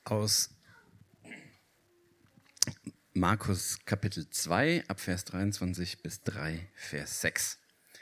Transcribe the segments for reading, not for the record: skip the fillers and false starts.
Aus Markus Kapitel 2, ab Vers 23 bis 3, Vers 6.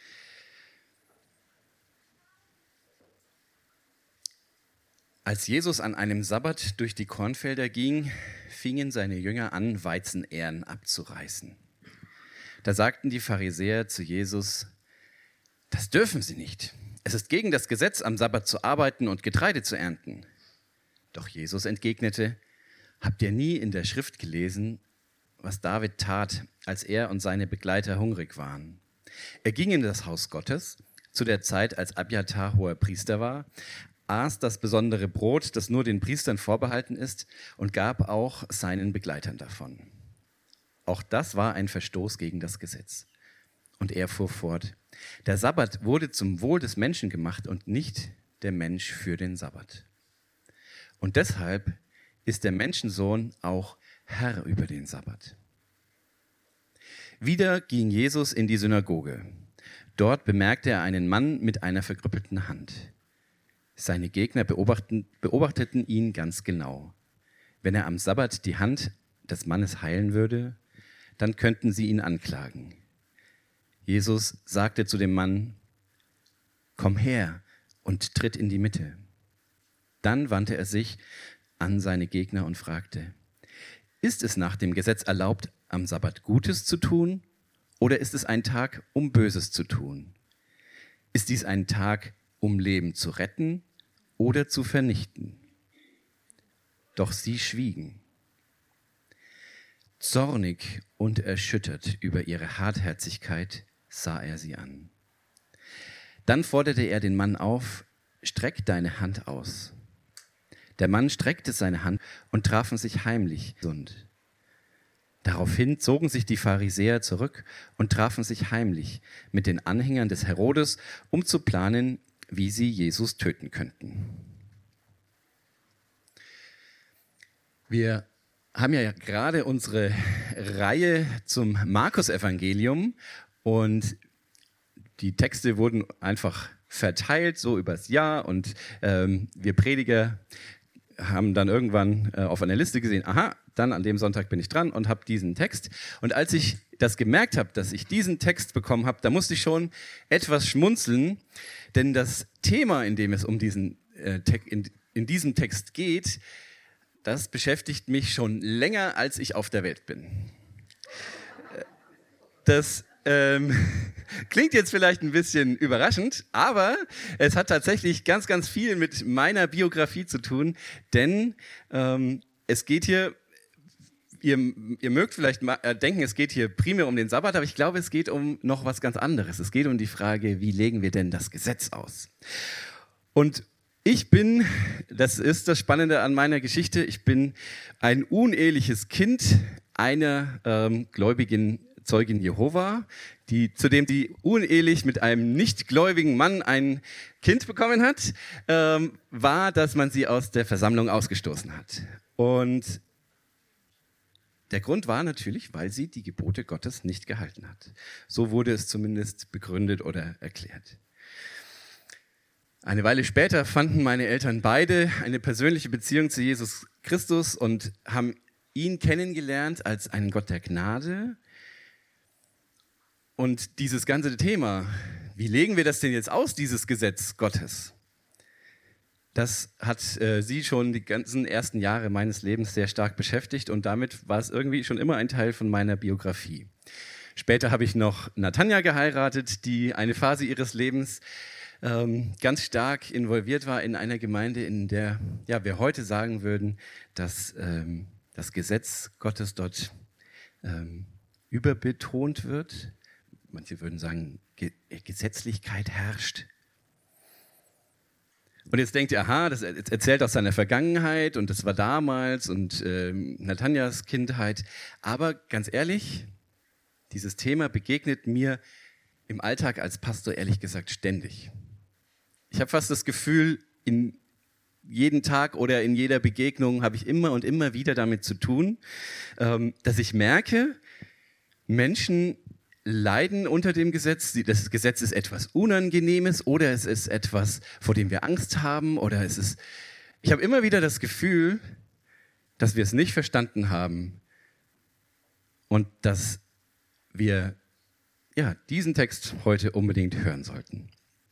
Als Jesus an einem Sabbat durch die Kornfelder ging, fingen seine Jünger an, Weizenähren abzureißen. Da sagten die Pharisäer zu Jesus: Das dürfen Sie nicht. Es ist gegen das Gesetz, am Sabbat zu arbeiten und Getreide zu ernten. Doch Jesus entgegnete: Habt ihr nie in der Schrift gelesen, was David tat, als er und seine Begleiter hungrig waren? Er ging in das Haus Gottes, zu der Zeit, als Abjatar hoher Priester war, aß das besondere Brot, das nur den Priestern vorbehalten ist, und gab auch seinen Begleitern davon. Auch das war ein Verstoß gegen das Gesetz. Und er fuhr fort: Der Sabbat wurde zum Wohl des Menschen gemacht und nicht der Mensch für den Sabbat. Und deshalb ist der Menschensohn auch Herr über den Sabbat. Wieder ging Jesus in die Synagoge. Dort bemerkte er einen Mann mit einer verkrüppelten Hand. Seine Gegner beobachteten ihn ganz genau. Wenn er am Sabbat die Hand des Mannes heilen würde, dann könnten sie ihn anklagen. Jesus sagte zu dem Mann: Komm her und tritt in die Mitte. Dann wandte er sich an seine Gegner und fragte: Ist es nach dem Gesetz erlaubt, am Sabbat Gutes zu tun, oder ist es ein Tag, um Böses zu tun? Ist dies ein Tag, um Leben zu retten oder zu vernichten? Doch sie schwiegen. Zornig und erschüttert über ihre Hartherzigkeit sah er sie an. Dann forderte er den Mann auf: Streck deine Hand aus. Der Mann streckte seine Hand und trafen sich heimlich gesund. Daraufhin zogen sich die Pharisäer zurück und trafen sich heimlich mit den Anhängern des Herodes, um zu planen, wie sie Jesus töten könnten. Wir haben ja gerade unsere Reihe zum Markus-Evangelium und die Texte wurden einfach verteilt, so übers Jahr, und wir Prediger haben dann irgendwann auf einer Liste gesehen: Aha, dann an dem Sonntag bin ich dran und habe diesen Text. Und als ich das gemerkt habe, dass ich diesen Text bekommen habe, da musste ich schon etwas schmunzeln, denn das Thema, in dem es um diesen in diesem Text geht, das beschäftigt mich schon länger, als ich auf der Welt bin. Das klingt jetzt vielleicht ein bisschen überraschend, aber es hat tatsächlich ganz, ganz viel mit meiner Biografie zu tun, denn es geht hier, ihr mögt vielleicht denken, es geht hier primär um den Sabbat, aber ich glaube, es geht um noch was ganz anderes. Es geht um die Frage, wie legen wir denn das Gesetz aus? Und das ist das Spannende an meiner Geschichte, ich bin ein uneheliches Kind einer gläubigen Zeugin Jehova, zudem die unehelich mit einem nichtgläubigen Mann ein Kind bekommen hat, war, dass man sie aus der Versammlung ausgestoßen hat. Und der Grund war natürlich, weil sie die Gebote Gottes nicht gehalten hat. So wurde es zumindest begründet oder erklärt. Eine Weile später fanden meine Eltern beide eine persönliche Beziehung zu Jesus Christus und haben ihn kennengelernt als einen Gott der Gnade. Und dieses ganze Thema, wie legen wir das denn jetzt aus, dieses Gesetz Gottes? Das hat sie schon die ganzen ersten Jahre meines Lebens sehr stark beschäftigt und damit war es irgendwie schon immer ein Teil von meiner Biografie. Später habe ich noch Natanja geheiratet, die eine Phase ihres Lebens ganz stark involviert war in einer Gemeinde, in der wir heute sagen würden, dass das Gesetz Gottes dort überbetont wird. Manche würden sagen, Gesetzlichkeit herrscht. Und jetzt denkt ihr, aha, das erzählt aus seiner Vergangenheit und das war damals und Natanjas Kindheit. Aber ganz ehrlich, dieses Thema begegnet mir im Alltag als Pastor ehrlich gesagt ständig. Ich habe fast das Gefühl, in jeden Tag oder in jeder Begegnung habe ich immer und immer wieder damit zu tun, dass ich merke, Menschen leiden unter dem Gesetz. Das Gesetz ist etwas Unangenehmes oder es ist etwas, vor dem wir Angst haben. Ich habe immer wieder das Gefühl, dass wir es nicht verstanden haben und dass wir diesen Text heute unbedingt hören sollten.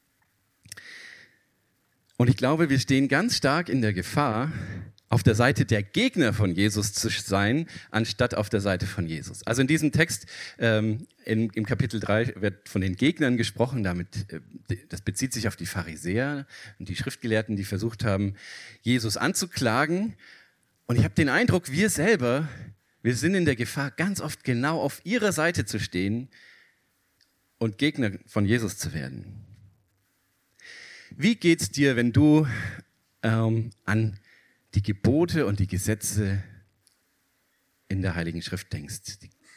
Und ich glaube, wir stehen ganz stark in der Gefahr, auf der Seite der Gegner von Jesus zu sein, anstatt auf der Seite von Jesus. Also in diesem Text, im Kapitel 3, wird von den Gegnern gesprochen. Das bezieht sich auf die Pharisäer und die Schriftgelehrten, die versucht haben, Jesus anzuklagen. Und ich habe den Eindruck, wir sind in der Gefahr, ganz oft genau auf ihrer Seite zu stehen und Gegner von Jesus zu werden. Wie geht's dir, wenn du an die Gebote und die Gesetze in der Heiligen Schrift denkst?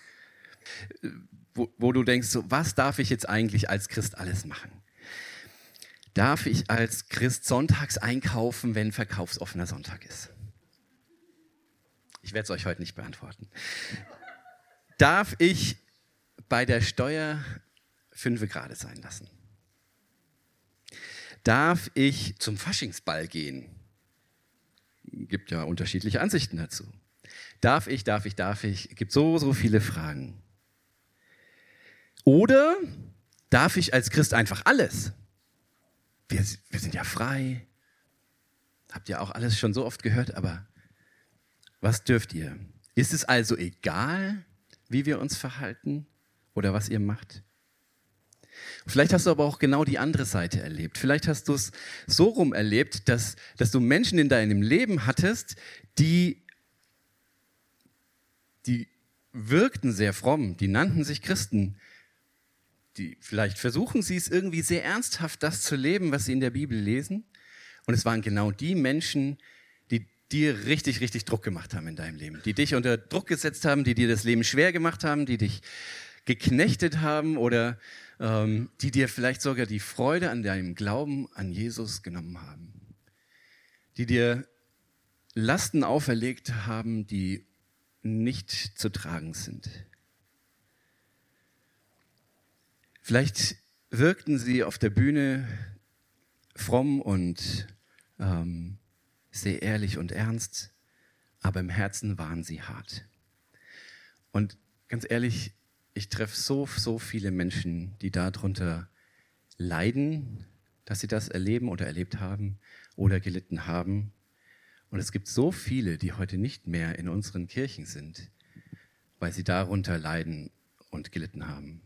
Wo du denkst, so, was darf ich jetzt eigentlich als Christ alles machen? Darf ich als Christ sonntags einkaufen, wenn verkaufsoffener Sonntag ist? Ich werde es euch heute nicht beantworten. Darf ich bei der Steuer 5 Grad sein lassen? Darf ich zum Faschingsball gehen? Gibt ja unterschiedliche Ansichten dazu. Darf ich? Gibt so viele Fragen. Oder darf ich als Christ einfach alles? Wir sind ja frei. Habt ihr auch alles schon so oft gehört, aber was dürft ihr? Ist es also egal, wie wir uns verhalten oder was ihr macht? Vielleicht hast du aber auch genau die andere Seite erlebt. Vielleicht hast du es so rum erlebt, dass du Menschen in deinem Leben hattest, die wirkten sehr fromm, die nannten sich Christen. Vielleicht versuchen sie es irgendwie sehr ernsthaft, das zu leben, was sie in der Bibel lesen. Und es waren genau die Menschen, die dir richtig, richtig Druck gemacht haben in deinem Leben, die dich unter Druck gesetzt haben, die dir das Leben schwer gemacht haben, die dich geknechtet haben oder die dir vielleicht sogar die Freude an deinem Glauben an Jesus genommen haben, die dir Lasten auferlegt haben, die nicht zu tragen sind. Vielleicht wirkten sie auf der Bühne fromm und sehr ehrlich und ernst, aber im Herzen waren sie hart. Und ganz ehrlich, ich treffe so viele Menschen, die darunter leiden, dass sie das erleben oder erlebt haben oder gelitten haben. Und es gibt so viele, die heute nicht mehr in unseren Kirchen sind, weil sie darunter leiden und gelitten haben.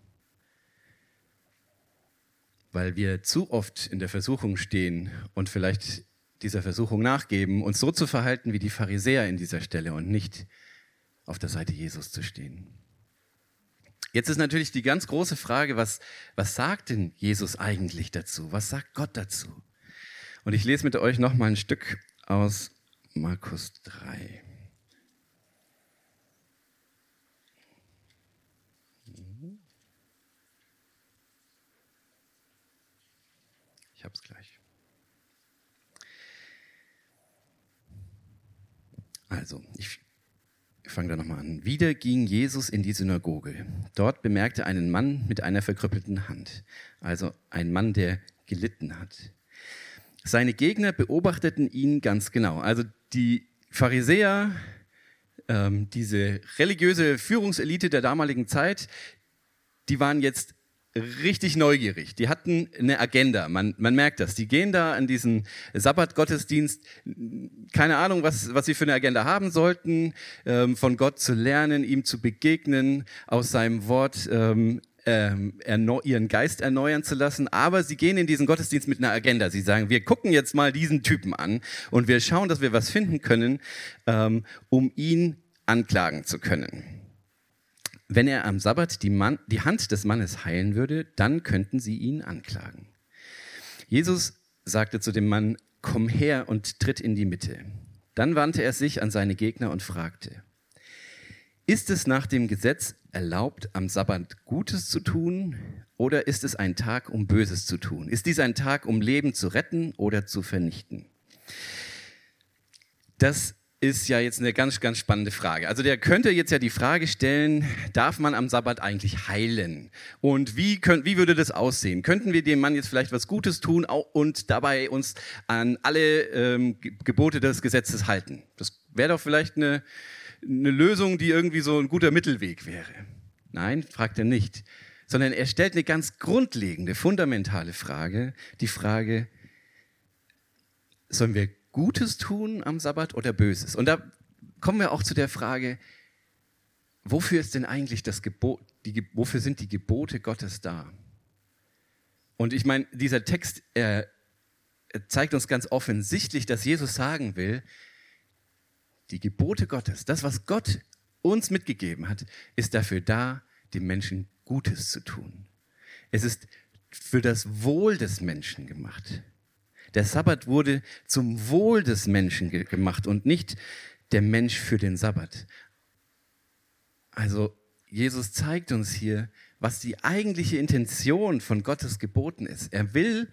Weil wir zu oft in der Versuchung stehen und vielleicht dieser Versuchung nachgeben, uns so zu verhalten wie die Pharisäer in dieser Stelle und nicht auf der Seite Jesus zu stehen. Jetzt ist natürlich die ganz große Frage, was sagt denn Jesus eigentlich dazu? Was sagt Gott dazu? Und ich lese mit euch noch mal ein Stück aus Markus 3. Ich habe es gleich. Also, ich fange da nochmal an. Wieder ging Jesus in die Synagoge. Dort bemerkte er einen Mann mit einer verkrüppelten Hand. Also ein Mann, der gelitten hat. Seine Gegner beobachteten ihn ganz genau. Also die Pharisäer, diese religiöse Führungselite der damaligen Zeit, die waren jetzt richtig neugierig. Die hatten eine Agenda. Man merkt das. Die gehen da an diesen Sabbatgottesdienst, keine Ahnung, was sie für eine Agenda haben sollten, von Gott zu lernen, ihm zu begegnen, aus seinem Wort ihren Geist erneuern zu lassen. Aber sie gehen in diesen Gottesdienst mit einer Agenda. Sie sagen, wir gucken jetzt mal diesen Typen an und wir schauen, dass wir was finden können, um ihn anklagen zu können. Wenn er am Sabbat die Hand des Mannes heilen würde, dann könnten sie ihn anklagen. Jesus sagte zu dem Mann, komm her und tritt in die Mitte. Dann wandte er sich an seine Gegner und fragte, ist es nach dem Gesetz erlaubt, am Sabbat Gutes zu tun, oder ist es ein Tag, um Böses zu tun? Ist dies ein Tag, um Leben zu retten oder zu vernichten? Das ist ja jetzt eine ganz, ganz spannende Frage. Also der könnte jetzt ja die Frage stellen, darf man am Sabbat eigentlich heilen? Und wie würde das aussehen? Könnten wir dem Mann jetzt vielleicht was Gutes tun und dabei uns an alle Gebote des Gesetzes halten? Das wäre doch vielleicht eine Lösung, die irgendwie so ein guter Mittelweg wäre. Nein, fragt er nicht. Sondern er stellt eine ganz grundlegende, fundamentale Frage. Die Frage, sollen wir Gutes tun am Sabbat oder Böses? Und da kommen wir auch zu der Frage, wofür ist denn eigentlich wofür sind die Gebote Gottes da? Und ich meine, dieser Text zeigt uns ganz offensichtlich, dass Jesus sagen will, die Gebote Gottes, das, was Gott uns mitgegeben hat, ist dafür da, dem Menschen Gutes zu tun. Es ist für das Wohl des Menschen gemacht. Der Sabbat wurde zum Wohl des Menschen gemacht und nicht der Mensch für den Sabbat. Also Jesus zeigt uns hier, was die eigentliche Intention von Gottes Geboten ist. Er will,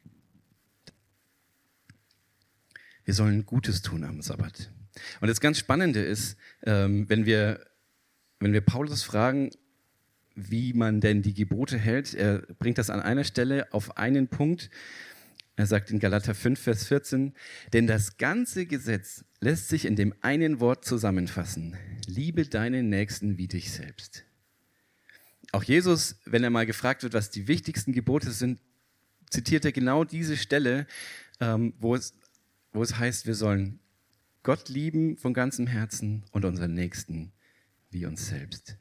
wir sollen Gutes tun am Sabbat. Und das ganz Spannende ist, wenn wir Paulus fragen, wie man denn die Gebote hält, er bringt das an einer Stelle auf einen Punkt. Er sagt in Galater 5, Vers 14, denn das ganze Gesetz lässt sich in dem einen Wort zusammenfassen. Liebe deinen Nächsten wie dich selbst. Auch Jesus, wenn er mal gefragt wird, was die wichtigsten Gebote sind, zitiert er genau diese Stelle, wo es heißt, wir sollen Gott lieben von ganzem Herzen und unseren Nächsten wie uns selbst.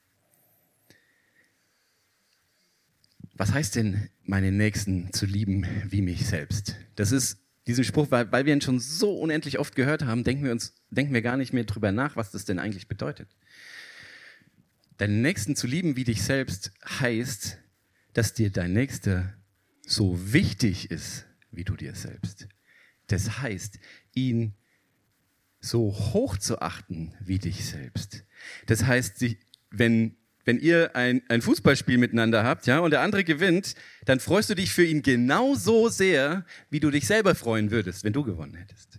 Was heißt denn, meine Nächsten zu lieben wie mich selbst? Das ist diesen Spruch, weil wir ihn schon so unendlich oft gehört haben, denken wir gar nicht mehr drüber nach, was das denn eigentlich bedeutet. Deinen Nächsten zu lieben wie dich selbst heißt, dass dir dein Nächster so wichtig ist, wie du dir selbst. Das heißt, ihn so hoch zu achten wie dich selbst. Das heißt, wenn ihr ein Fußballspiel miteinander habt, ja, und der andere gewinnt, dann freust du dich für ihn genauso sehr, wie du dich selber freuen würdest, wenn du gewonnen hättest.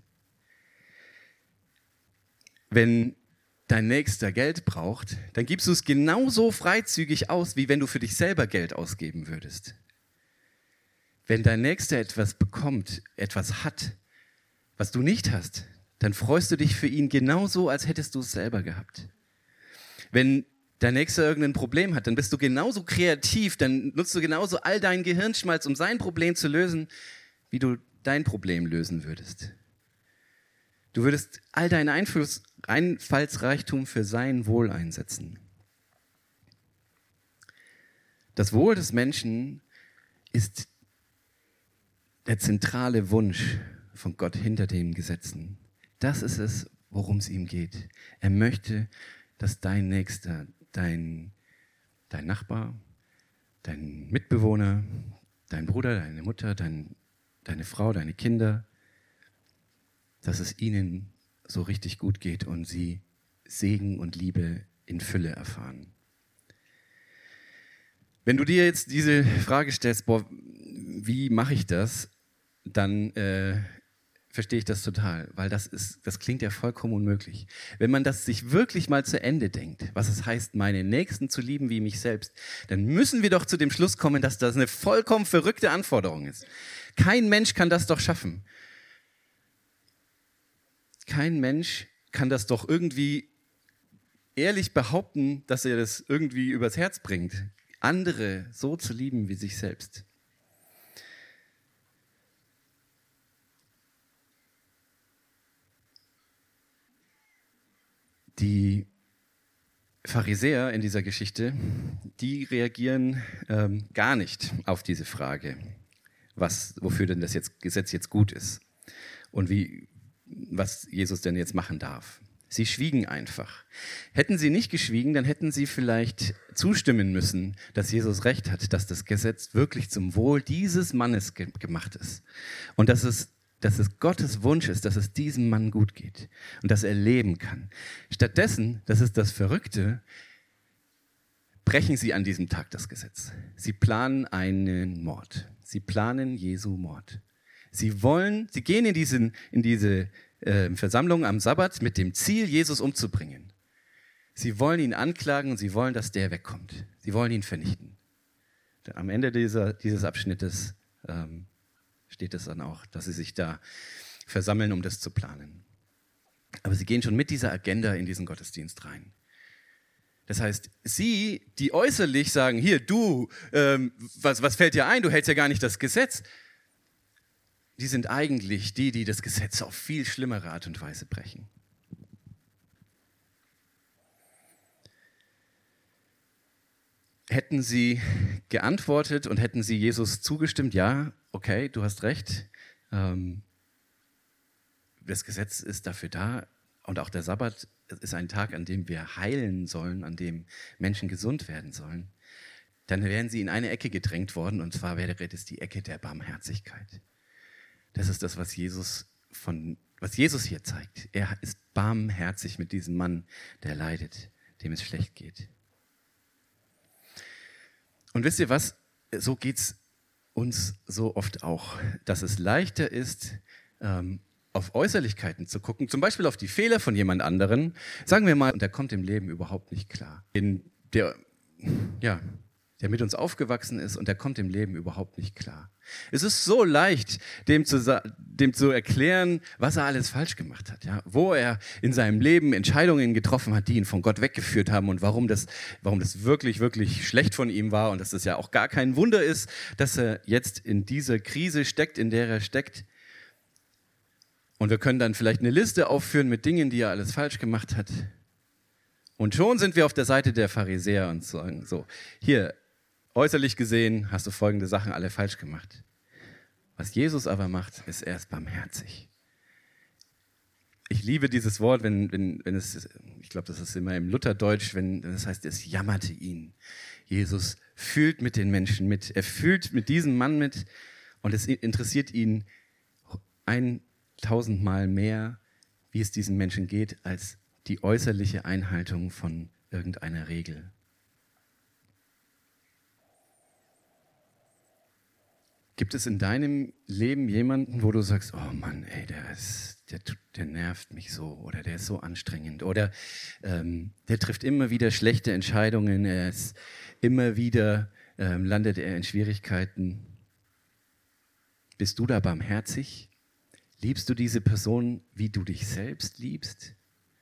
Wenn dein Nächster Geld braucht, dann gibst du es genauso freizügig aus, wie wenn du für dich selber Geld ausgeben würdest. Wenn dein Nächster etwas bekommt, etwas hat, was du nicht hast, dann freust du dich für ihn genauso, als hättest du es selber gehabt. Wenn dein Nächster irgendein Problem hat, dann bist du genauso kreativ, dann nutzt du genauso all deinen Gehirnschmalz, um sein Problem zu lösen, wie du dein Problem lösen würdest. Du würdest all deinen Einfallsreichtum für sein Wohl einsetzen. Das Wohl des Menschen ist der zentrale Wunsch von Gott hinter den Gesetzen. Das ist es, worum es ihm geht. Er möchte, dass dein Nächster, dein Nachbar, dein Mitbewohner, dein Bruder, deine Mutter, deine Frau, deine Kinder, dass es ihnen so richtig gut geht und sie Segen und Liebe in Fülle erfahren. Wenn du dir jetzt diese Frage stellst, wie mache ich das, dann verstehe ich das total, weil das klingt ja vollkommen unmöglich. Wenn man das sich wirklich mal zu Ende denkt, was es heißt, meine Nächsten zu lieben wie mich selbst, dann müssen wir doch zu dem Schluss kommen, dass das eine vollkommen verrückte Anforderung ist. Kein Mensch kann das doch schaffen. Kein Mensch kann das doch irgendwie ehrlich behaupten, dass er das irgendwie übers Herz bringt, andere so zu lieben wie sich selbst. Die Pharisäer in dieser Geschichte, die reagieren gar nicht auf diese Frage, wofür denn das Gesetz jetzt gut ist und was Jesus denn jetzt machen darf. Sie schwiegen einfach. Hätten sie nicht geschwiegen, dann hätten sie vielleicht zustimmen müssen, dass Jesus recht hat, dass das Gesetz wirklich zum Wohl dieses Mannes gemacht ist und dass es Gottes Wunsch ist, dass es diesem Mann gut geht und dass er leben kann. Stattdessen, das ist das Verrückte, brechen sie an diesem Tag das Gesetz. Sie planen einen Mord. Sie planen Jesu Mord. Sie gehen in diese Versammlung am Sabbat mit dem Ziel, Jesus umzubringen. Sie wollen ihn anklagen und sie wollen, dass der wegkommt. Sie wollen ihn vernichten. Am Ende dieses Abschnittes steht es dann auch, dass sie sich da versammeln, um das zu planen. Aber sie gehen schon mit dieser Agenda in diesen Gottesdienst rein. Das heißt, sie, die äußerlich sagen, hier, du, was fällt dir ein? Du hältst ja gar nicht das Gesetz. Die sind eigentlich die das Gesetz auf viel schlimmere Art und Weise brechen. Hätten sie geantwortet und hätten sie Jesus zugestimmt, ja, okay, du hast recht, das Gesetz ist dafür da und auch der Sabbat ist ein Tag, an dem wir heilen sollen, an dem Menschen gesund werden sollen, dann wären sie in eine Ecke gedrängt worden und zwar wäre das die Ecke der Barmherzigkeit. Das ist das, was Jesus hier zeigt. Er ist barmherzig mit diesem Mann, der leidet, dem es schlecht geht. Und wisst ihr was? So geht es uns so oft auch, dass es leichter ist, auf Äußerlichkeiten zu gucken, zum Beispiel auf die Fehler von jemand anderen. Sagen wir mal, der kommt im Leben überhaupt nicht klar. Der mit uns aufgewachsen ist und der kommt im Leben überhaupt nicht klar. Es ist so leicht, dem zu erklären, was er alles falsch gemacht hat, ja? Wo er in seinem Leben Entscheidungen getroffen hat, die ihn von Gott weggeführt haben und warum das wirklich, wirklich schlecht von ihm war und dass das ja auch gar kein Wunder ist, dass er jetzt in dieser Krise steckt, in der er steckt. Und wir können dann vielleicht eine Liste aufführen mit Dingen, die er alles falsch gemacht hat. Und schon sind wir auf der Seite der Pharisäer und sagen so, hier, äußerlich gesehen hast du folgende Sachen alle falsch gemacht. Was Jesus aber macht, ist, er ist barmherzig. Ich liebe dieses Wort, wenn es, ich glaube, das ist immer im Lutherdeutsch, wenn das heißt, es jammerte ihn. Jesus fühlt mit den Menschen mit. Er fühlt mit diesem Mann mit und es interessiert ihn 1000-mal mehr, wie es diesen Menschen geht, als die äußerliche Einhaltung von irgendeiner Regel. Gibt es in deinem Leben jemanden, wo du sagst, oh Mann, ey, der nervt mich so oder der ist so anstrengend oder der trifft immer wieder schlechte Entscheidungen, er ist immer wieder landet er in Schwierigkeiten. Bist du da barmherzig? Liebst du diese Person, wie du dich selbst liebst?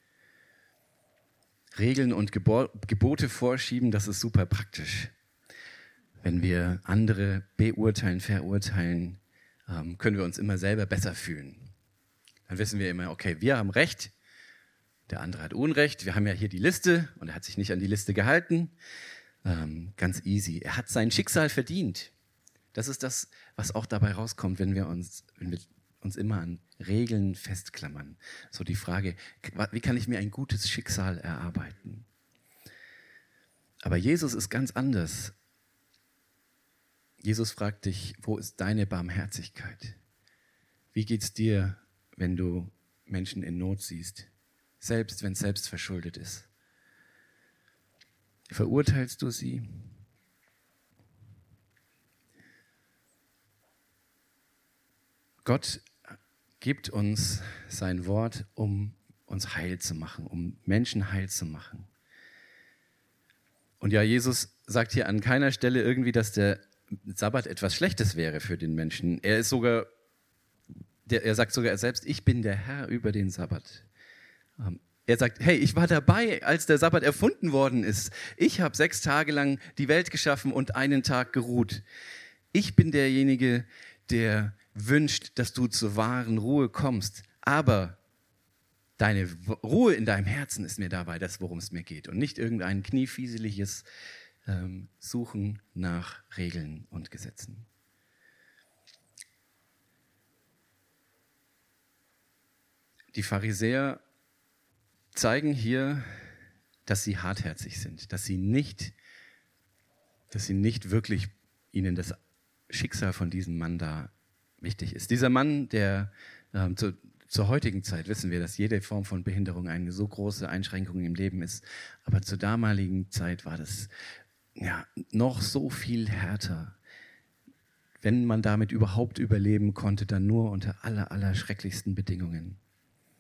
Regeln und Gebote vorschieben, das ist super praktisch. Wenn wir andere beurteilen, verurteilen, können wir uns immer selber besser fühlen. Dann wissen wir immer, okay, wir haben Recht, der andere hat Unrecht. Wir haben ja hier die Liste und er hat sich nicht an die Liste gehalten. Ganz easy. Er hat sein Schicksal verdient. Das ist das, was auch dabei rauskommt, wenn wir uns immer an Regeln festklammern. So die Frage, wie kann ich mir ein gutes Schicksal erarbeiten? Aber Jesus ist ganz anders. Jesus fragt dich, wo ist deine Barmherzigkeit? Wie geht's dir, wenn du Menschen in Not siehst? Selbst wenn es selbst verschuldet ist. Verurteilst du sie? Gott gibt uns sein Wort, um uns heil zu machen, um Menschen heil zu machen. Und ja, Jesus sagt hier an keiner Stelle irgendwie, dass der Sabbat etwas Schlechtes wäre für den Menschen. Er sagt sogar selbst, ich bin der Herr über den Sabbat. Er sagt, hey, ich war dabei, als der Sabbat erfunden worden ist. Ich habe 6 Tage lang die Welt geschaffen und einen Tag geruht. Ich bin derjenige, der wünscht, dass du zur wahren Ruhe kommst. Aber deine Ruhe in deinem Herzen ist mir dabei das, worum es mir geht. Und nicht irgendein kniefieseliges Suchen nach Regeln und Gesetzen. Die Pharisäer zeigen hier, dass sie hartherzig sind, dass sie nicht wirklich ihnen das Schicksal von diesem Mann da wichtig ist. Dieser Mann, der zur heutigen Zeit wissen wir, dass jede Form von Behinderung eine so große Einschränkung im Leben ist, aber zur damaligen Zeit war das noch so viel härter. Wenn man damit überhaupt überleben konnte, dann nur unter aller schrecklichsten Bedingungen.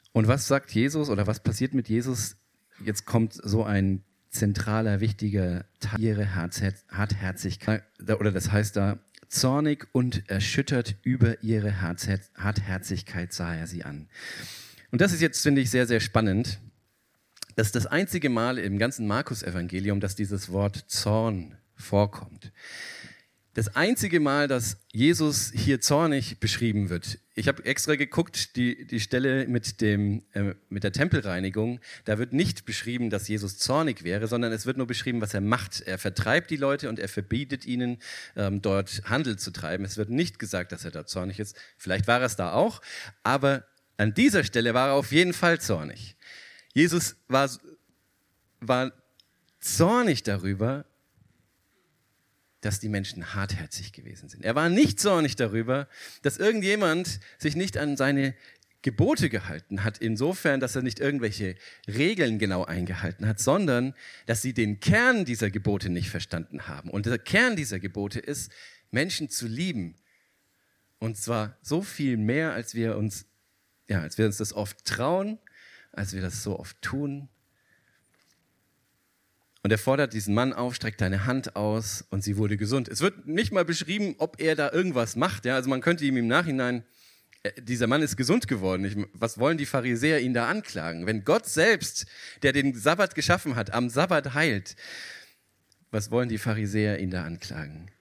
Und was sagt Jesus oder was passiert mit Jesus? Jetzt kommt so ein zentraler, wichtiger Teil, ihre Hartherzigkeit, oder das heißt da, zornig und erschüttert über ihre Hartherzigkeit sah er sie an. Und das ist jetzt, finde ich, sehr, sehr spannend. Das ist das einzige Mal im ganzen Markus-Evangelium, dass dieses Wort Zorn vorkommt. Das einzige Mal, dass Jesus hier zornig beschrieben wird. Ich habe extra geguckt, die Stelle mit der Tempelreinigung, da wird nicht beschrieben, dass Jesus zornig wäre, sondern es wird nur beschrieben, was er macht. Er vertreibt die Leute und er verbietet ihnen, dort Handel zu treiben. Es wird nicht gesagt, dass er da zornig ist. Vielleicht war er es da auch, aber an dieser Stelle war er auf jeden Fall zornig. Jesus war zornig darüber, dass die Menschen hartherzig gewesen sind. Er war nicht zornig darüber, dass irgendjemand sich nicht an seine Gebote gehalten hat, insofern, dass er nicht irgendwelche Regeln genau eingehalten hat, sondern dass sie den Kern dieser Gebote nicht verstanden haben. Und der Kern dieser Gebote ist, Menschen zu lieben. Und zwar so viel mehr, als wir uns das oft trauen, als wir das so oft tun. Und er fordert diesen Mann auf, streckt deine Hand aus und sie wurde gesund. Es wird nicht mal beschrieben, ob er da irgendwas macht. Ja? Also man könnte ihm im Nachhinein, dieser Mann ist gesund geworden. Was wollen die Pharisäer ihn da anklagen? Wenn Gott selbst, der den Sabbat geschaffen hat, am Sabbat heilt, was wollen die Pharisäer ihn da anklagen?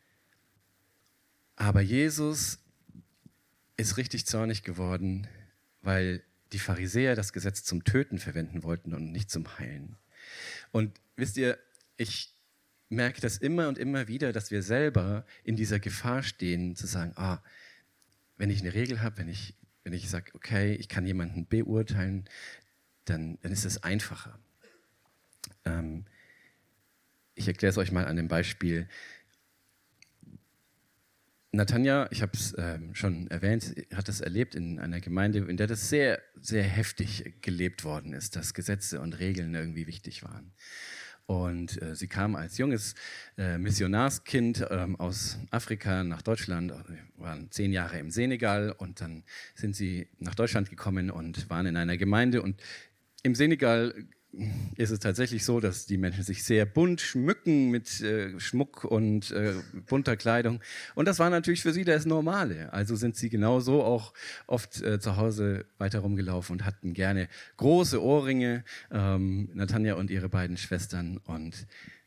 Aber Jesus ist richtig zornig geworden, weil die Pharisäer das Gesetz zum Töten verwenden wollten und nicht zum Heilen. Und wisst ihr, ich merke das immer und immer wieder, dass wir selber in dieser Gefahr stehen, zu sagen, wenn ich eine Regel habe, wenn ich sage, okay, ich kann jemanden beurteilen, dann ist es einfacher. Ich erkläre es euch mal an dem Beispiel. Natanja, ich habe es schon erwähnt, hat es erlebt in einer Gemeinde, in der das sehr, sehr heftig gelebt worden ist, dass Gesetze und Regeln irgendwie wichtig waren. Und sie kam als junges Missionarskind aus Afrika nach Deutschland, waren 10 Jahre im Senegal und dann sind sie nach Deutschland gekommen und waren in einer Gemeinde. Und im Senegal ist es tatsächlich so, dass die Menschen sich sehr bunt schmücken mit Schmuck und bunter Kleidung. Und das war natürlich für sie das Normale. Also sind sie genauso auch oft zu Hause weiter rumgelaufen und hatten gerne große Ohrringe, Natanja und ihre beiden Schwestern. Und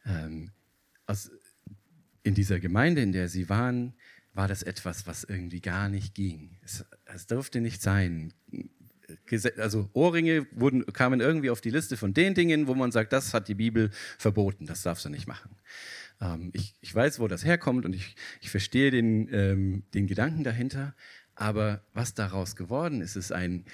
in dieser Gemeinde, in der sie waren, war das etwas, was irgendwie gar nicht ging. Es durfte nicht sein. Also Ohrringe kamen irgendwie auf die Liste von den Dingen, wo man sagt, das hat die Bibel verboten, das darfst du nicht machen. Ich weiß, wo das herkommt und ich verstehe den Gedanken dahinter, aber was daraus geworden ist, ist ein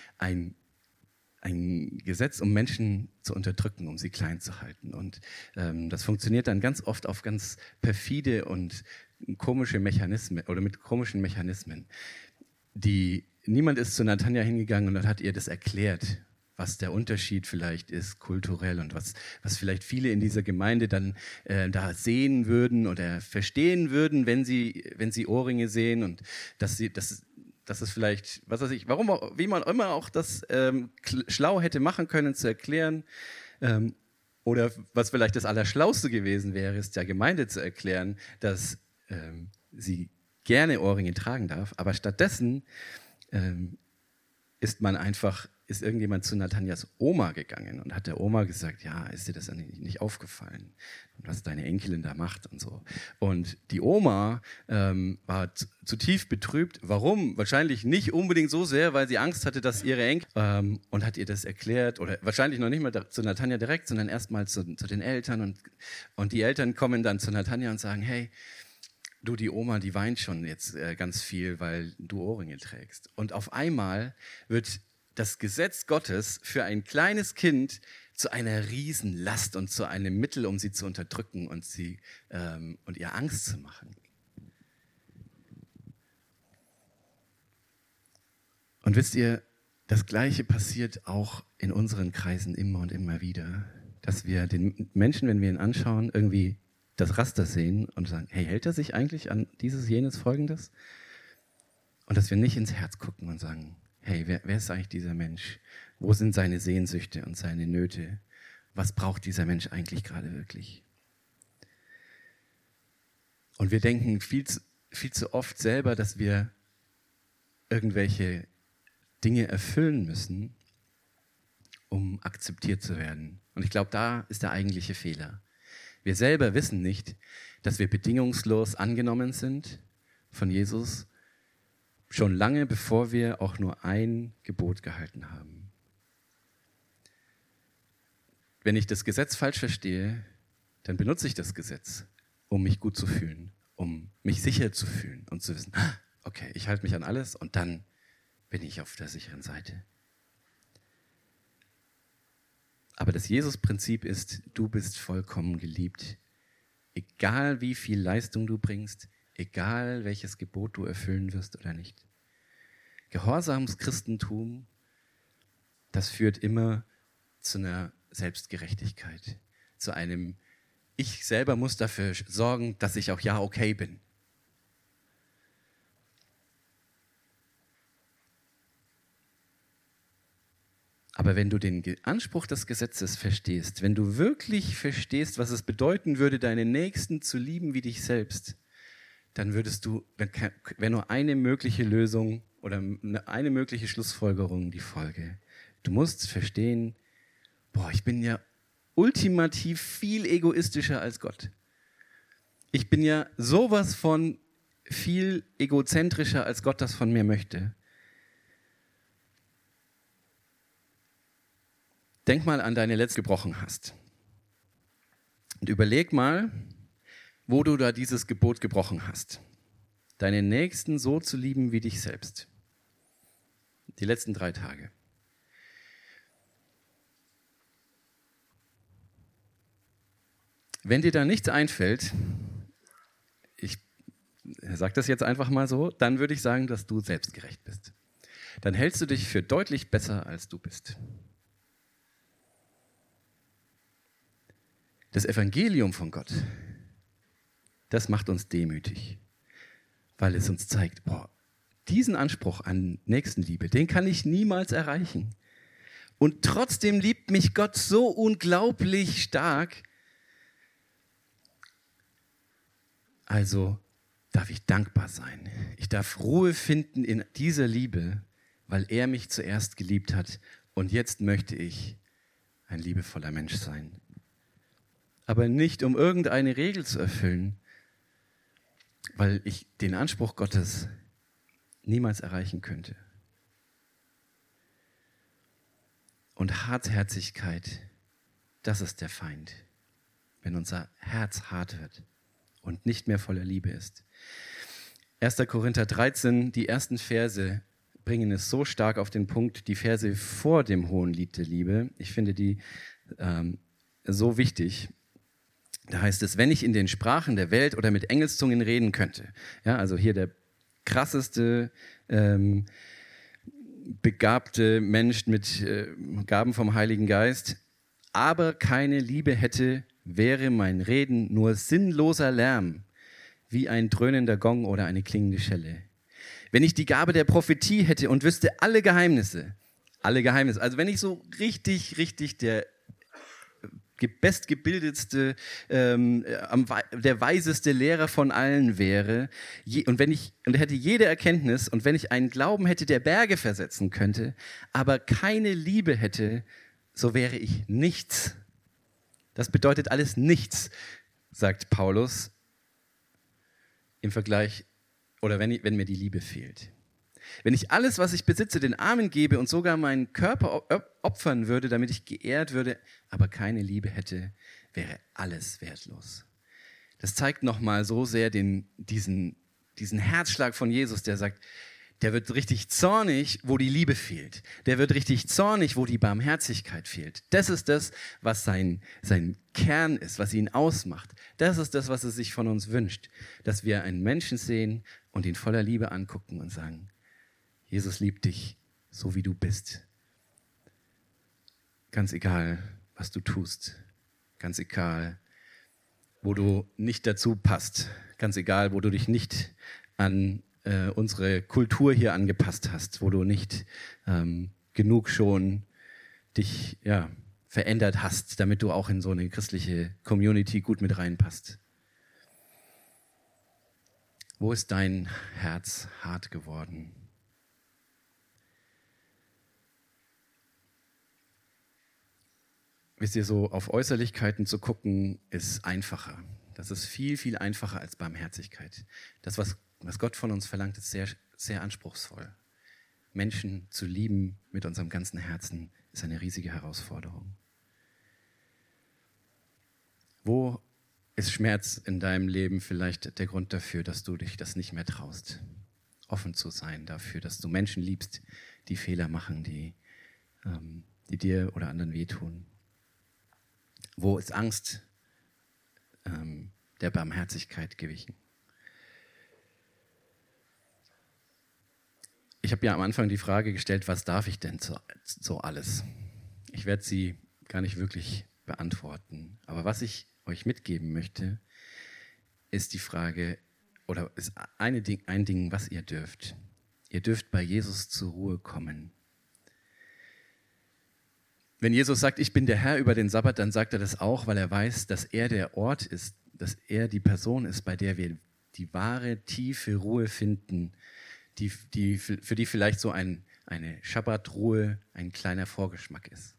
Gesetz, um Menschen zu unterdrücken, um sie klein zu halten. Und das funktioniert dann ganz oft auf ganz perfide und komische Mechanismen oder mit komischen Mechanismen. Niemand ist zu Natanja hingegangen und hat ihr das erklärt, was der Unterschied vielleicht ist, kulturell und was vielleicht viele in dieser Gemeinde dann da sehen würden oder verstehen würden, wenn sie Ohrringe sehen und dass es vielleicht, was weiß ich, wie man immer auch das schlau hätte machen können zu erklären, oder was vielleicht das Allerschlauste gewesen wäre, ist der Gemeinde zu erklären, dass sie gerne Ohrringe tragen darf, aber stattdessen ist irgendjemand zu Natanjas Oma gegangen und hat der Oma gesagt, ja, ist dir das nicht aufgefallen, was deine Enkelin da macht und so. Und die Oma war zutiefst betrübt. Warum? Wahrscheinlich nicht unbedingt so sehr, weil sie Angst hatte, dass ihre Enkel, und hat ihr das erklärt, oder wahrscheinlich noch nicht mal zu Natanja direkt, sondern erstmal zu den Eltern. Und die Eltern kommen dann zu Natanja und sagen, hey, du, die Oma, die weint schon jetzt ganz viel, weil du Ohrringe trägst. Und auf einmal wird das Gesetz Gottes für ein kleines Kind zu einer Riesenlast und zu einem Mittel, um sie zu unterdrücken und ihr Angst zu machen. Und wisst ihr, das Gleiche passiert auch in unseren Kreisen immer und immer wieder, dass wir den Menschen, wenn wir ihn anschauen, irgendwie das Raster sehen und sagen, hey, hält er sich eigentlich an dieses, jenes, Folgendes? Und dass wir nicht ins Herz gucken und sagen, hey, wer ist eigentlich dieser Mensch? Wo sind seine Sehnsüchte und seine Nöte? Was braucht dieser Mensch eigentlich gerade wirklich? Und wir denken viel zu oft selber, dass wir irgendwelche Dinge erfüllen müssen, um akzeptiert zu werden. Und ich glaube, da ist der eigentliche Fehler. Wir selber wissen nicht, dass wir bedingungslos angenommen sind von Jesus, schon lange bevor wir auch nur ein Gebot gehalten haben. Wenn ich das Gesetz falsch verstehe, dann benutze ich das Gesetz, um mich gut zu fühlen, um mich sicher zu fühlen und zu wissen, okay, ich halte mich an alles und dann bin ich auf der sicheren Seite. Aber das Jesus-Prinzip ist, du bist vollkommen geliebt. Egal wie viel Leistung du bringst, egal welches Gebot du erfüllen wirst oder nicht. Gehorsames Christentum, das führt immer zu einer Selbstgerechtigkeit, zu einem, ich selber muss dafür sorgen, dass ich auch ja okay bin. Aber wenn du den Anspruch des Gesetzes verstehst, wenn du wirklich verstehst, was es bedeuten würde, deinen Nächsten zu lieben wie dich selbst, dann würdest du, wäre nur eine mögliche Lösung oder eine mögliche Schlussfolgerung die Folge. Du musst verstehen, ich bin ja ultimativ viel egoistischer als Gott. Ich bin ja sowas von viel egozentrischer, als Gott das von mir möchte. Denk mal an deine letzte gebrochen hast. Und überleg mal, wo du da dieses Gebot gebrochen hast. Deinen Nächsten so zu lieben wie dich selbst. Die letzten 3 Tage. Wenn dir da nichts einfällt, ich sage das jetzt einfach mal so, dann würde ich sagen, dass du selbstgerecht bist. Dann hältst du dich für deutlich besser, als du bist. Das Evangelium von Gott, das macht uns demütig, weil es uns zeigt, diesen Anspruch an Nächstenliebe, den kann ich niemals erreichen. Und trotzdem liebt mich Gott so unglaublich stark. Also darf ich dankbar sein. Ich darf Ruhe finden in dieser Liebe, weil er mich zuerst geliebt hat. Und jetzt möchte ich ein liebevoller Mensch sein. Aber nicht, um irgendeine Regel zu erfüllen, weil ich den Anspruch Gottes niemals erreichen könnte. Und Hartherzigkeit, das ist der Feind, wenn unser Herz hart wird und nicht mehr voller Liebe ist. 1. Korinther 13, die ersten Verse bringen es so stark auf den Punkt, die Verse vor dem Hohenlied der Liebe. Ich finde die so wichtig. Da heißt es, wenn ich in den Sprachen der Welt oder mit Engelszungen reden könnte. Ja, also hier der krasseste, begabte Mensch mit Gaben vom Heiligen Geist, aber keine Liebe hätte, wäre mein Reden nur sinnloser Lärm, wie ein dröhnender Gong oder eine klingende Schelle. Wenn ich die Gabe der Prophetie hätte und wüsste alle Geheimnisse, also wenn ich so richtig der bestgebildetste, der weiseste Lehrer von allen wäre und hätte jede Erkenntnis und wenn ich einen Glauben hätte, der Berge versetzen könnte, aber keine Liebe hätte, so wäre ich nichts. Das bedeutet alles nichts, sagt Paulus im Vergleich, oder wenn mir die Liebe fehlt. Wenn ich alles, was ich besitze, den Armen gebe und sogar meinen Körper opfern würde, damit ich geehrt würde, aber keine Liebe hätte, wäre alles wertlos. Das zeigt nochmal so sehr diesen Herzschlag von Jesus, der sagt, der wird richtig zornig, wo die Liebe fehlt. Der wird richtig zornig, wo die Barmherzigkeit fehlt. Das ist das, was sein Kern ist, was ihn ausmacht. Das ist das, was er sich von uns wünscht. Dass wir einen Menschen sehen und ihn voller Liebe angucken und sagen, Jesus liebt dich, so wie du bist. Ganz egal, was du tust. Ganz egal, wo du nicht dazu passt. Ganz egal, wo du dich nicht an unsere Kultur hier angepasst hast, wo du nicht genug schon dich verändert hast, damit du auch in so eine christliche Community gut mit reinpasst. Wo ist dein Herz hart geworden? Wisst ihr, so auf Äußerlichkeiten zu gucken, ist einfacher. Das ist viel, viel einfacher als Barmherzigkeit. Das, was Gott von uns verlangt, ist sehr, sehr anspruchsvoll. Menschen zu lieben mit unserem ganzen Herzen ist eine riesige Herausforderung. Wo ist Schmerz in deinem Leben vielleicht der Grund dafür, dass du dich das nicht mehr traust, offen zu sein dafür, dass du Menschen liebst, die Fehler machen, die dir oder anderen wehtun? Wo ist Angst der Barmherzigkeit gewichen? Ich habe ja am Anfang die Frage gestellt, was darf ich denn so alles? Ich werde sie gar nicht wirklich beantworten. Aber was ich euch mitgeben möchte, ist die Frage, oder ist ein Ding, was ihr dürft. Ihr dürft bei Jesus zur Ruhe kommen. Wenn Jesus sagt, ich bin der Herr über den Sabbat, dann sagt er das auch, weil er weiß, dass er der Ort ist, dass er die Person ist, bei der wir die wahre, tiefe Ruhe finden, für die vielleicht so eine Schabbatruhe ein kleiner Vorgeschmack ist.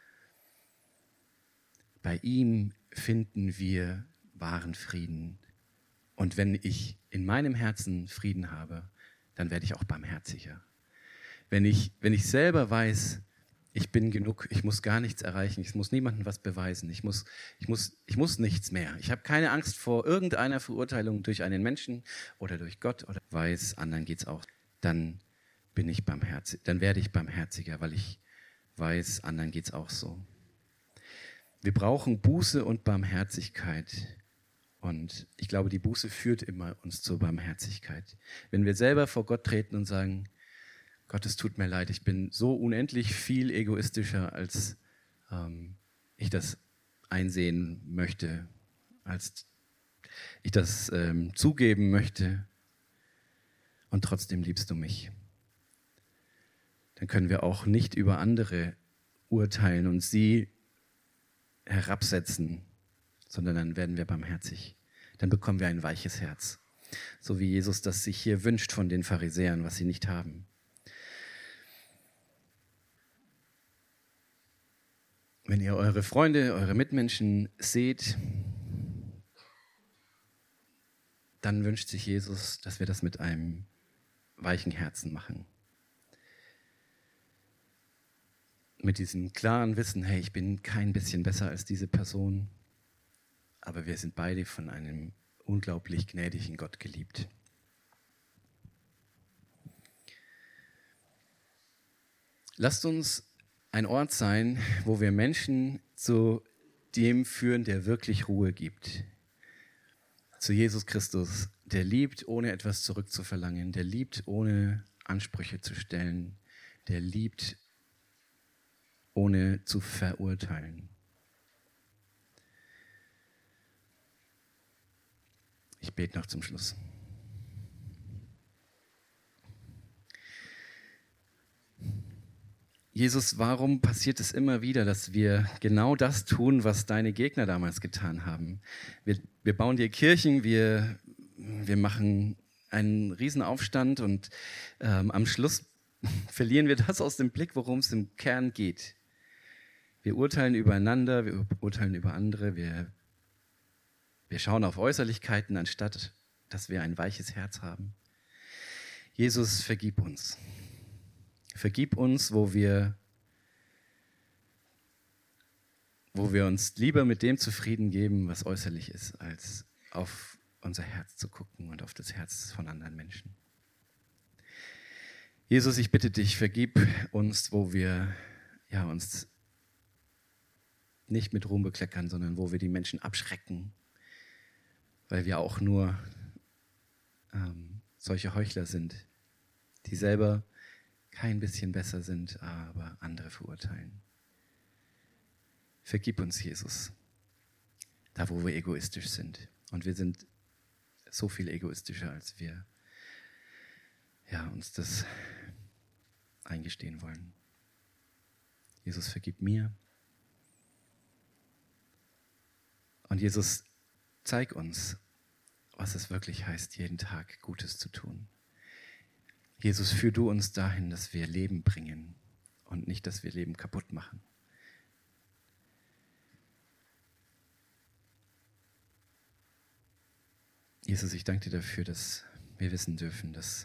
Bei ihm finden wir wahren Frieden. Und wenn ich in meinem Herzen Frieden habe, dann werde ich auch barmherziger. Wenn ich selber weiß, ich bin genug, ich muss gar nichts erreichen, ich muss niemandem was beweisen, ich muss nichts mehr. Ich habe keine Angst vor irgendeiner Verurteilung durch einen Menschen oder durch Gott oder weiß, anderen geht's auch. Dann bin ich barmherzig, dann werde ich barmherziger, weil ich weiß, anderen geht's auch so. Wir brauchen Buße und Barmherzigkeit. Und ich glaube, die Buße führt immer uns zur Barmherzigkeit. Wenn wir selber vor Gott treten und sagen, Gott, es tut mir leid, ich bin so unendlich viel egoistischer, als ich das einsehen möchte, als ich das zugeben möchte. Und trotzdem liebst du mich. Dann können wir auch nicht über andere urteilen und sie herabsetzen, sondern dann werden wir barmherzig. Dann bekommen wir ein weiches Herz. So wie Jesus das sich hier wünscht von den Pharisäern, was sie nicht haben. Wenn ihr eure Freunde, eure Mitmenschen seht, dann wünscht sich Jesus, dass wir das mit einem weichen Herzen machen. Mit diesem klaren Wissen, hey, ich bin kein bisschen besser als diese Person, aber wir sind beide von einem unglaublich gnädigen Gott geliebt. Lasst uns ein Ort sein, wo wir Menschen zu dem führen, der wirklich Ruhe gibt. Zu Jesus Christus, der liebt, ohne etwas zurückzuverlangen, der liebt, ohne Ansprüche zu stellen, der liebt, ohne zu verurteilen. Ich bete noch zum Schluss. Jesus, warum passiert es immer wieder, dass wir genau das tun, was deine Gegner damals getan haben? Wir bauen dir Kirchen, wir machen einen Riesenaufstand und am Schluss verlieren wir das aus dem Blick, worum es im Kern geht. Wir urteilen übereinander, wir urteilen über andere, wir schauen auf Äußerlichkeiten, anstatt dass wir ein weiches Herz haben. Jesus, vergib uns. Vergib uns, wo wir uns lieber mit dem zufrieden geben, was äußerlich ist, als auf unser Herz zu gucken und auf das Herz von anderen Menschen. Jesus, ich bitte dich, vergib uns, wo wir uns nicht mit Ruhm bekleckern, sondern wo wir die Menschen abschrecken, weil wir auch nur solche Heuchler sind, die selber kein bisschen besser sind, aber andere verurteilen. Vergib uns, Jesus, da wo wir egoistisch sind. Und wir sind so viel egoistischer, als wir uns das eingestehen wollen. Jesus, vergib mir. Und Jesus, zeig uns, was es wirklich heißt, jeden Tag Gutes zu tun. Jesus, führ du uns dahin, dass wir Leben bringen und nicht, dass wir Leben kaputt machen. Jesus, ich danke dir dafür, dass wir wissen dürfen, dass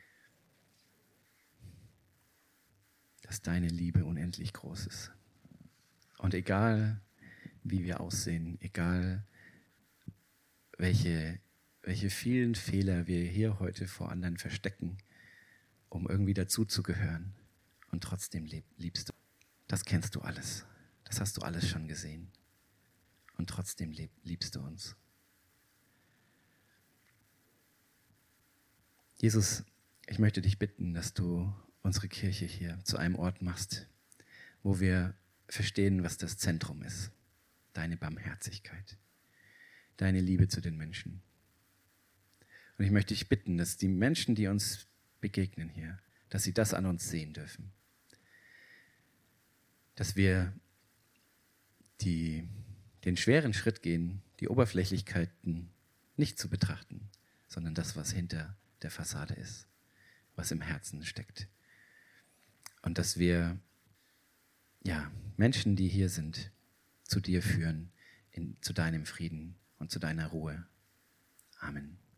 deine Liebe unendlich groß ist. Und egal, wie wir aussehen, egal, welche vielen Fehler wir hier heute vor anderen verstecken, um irgendwie dazuzugehören, und trotzdem liebst du. Das kennst du alles. Das hast du alles schon gesehen. Und trotzdem liebst du uns. Jesus, ich möchte dich bitten, dass du unsere Kirche hier zu einem Ort machst, wo wir verstehen, was das Zentrum ist. Deine Barmherzigkeit, deine Liebe zu den Menschen. Und ich möchte dich bitten, dass die Menschen, die uns begegnen hier, dass sie das an uns sehen dürfen. Dass wir den schweren Schritt gehen, die Oberflächlichkeiten nicht zu betrachten, sondern das, was hinter der Fassade ist, was im Herzen steckt. Und dass wir Menschen, die hier sind, zu dir führen, zu deinem Frieden und zu deiner Ruhe. Amen.